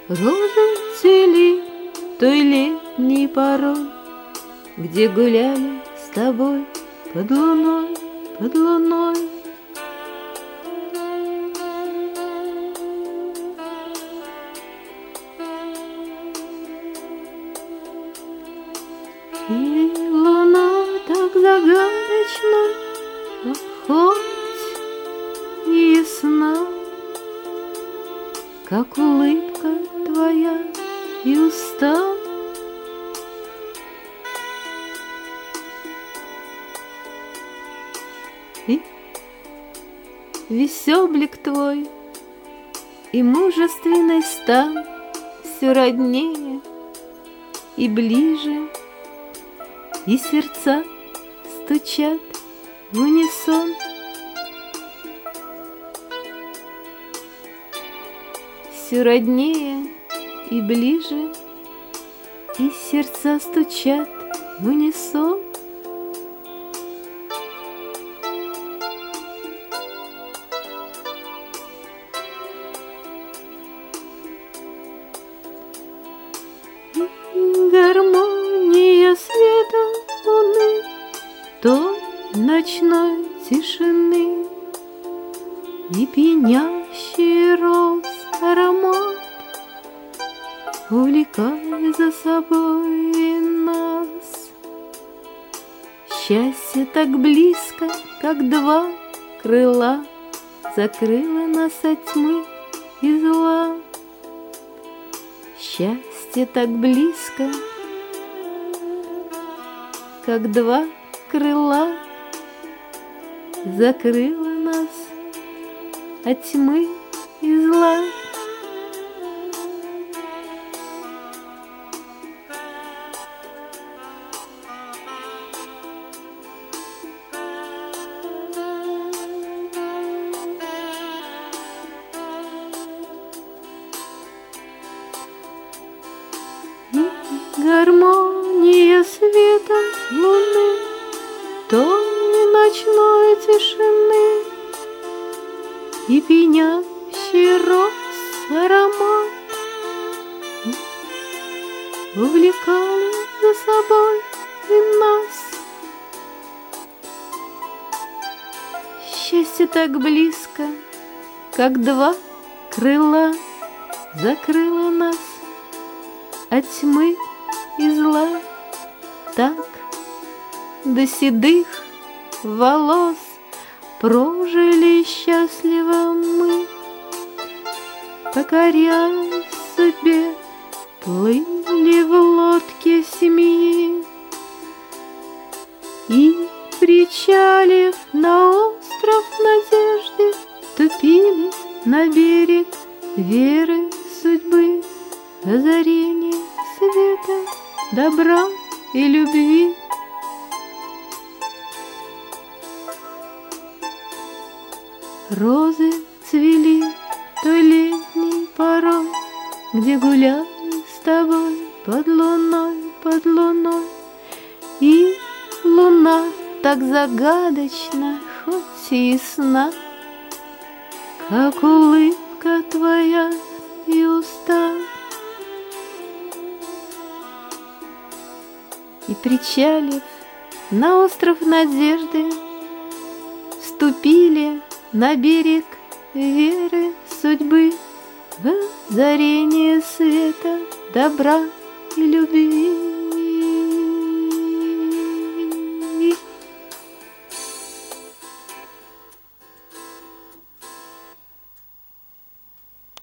Розы цвели той летней порой, где гуляли с тобой под луной, под луной. И луна так загадочна, хоть и ясна, как улыбка твоя и уста. И весь облик твой и мужественный стан все роднее и ближе, и сердца стучат в унисон. Все роднее и ближе, и сердца стучат в унисон. И гармония света луны, то ночной тишины, и пьянящий роз аромат увлекает за собой нас. Счастье так близко, как два крыла, закрыло нас от тьмы и зла. Счастье так близко, как два крыла, закрыло нас от тьмы и зла. И гармония света луны, тонкой ночной тишины, и пьянящий роз аромат увлекали за собой и нас. Счастье так близко, как два крыла, закрыло нас от тьмы и зла. Так до седых волос прожили счастливо мы, покоряя судьбе, плыли в лодке семьи. И, причалив на остров надежды, ступили на берег веры судьбы, озарение света, добра и любви. Розы цвели той летней порой, где гуляли с тобой под луной, под луной. И луна так загадочна, хоть и ясна, как улыбка твоя и уста. И, причалив на остров надежды, вступили на берег веры судьбы, в озарение света, добра и любви.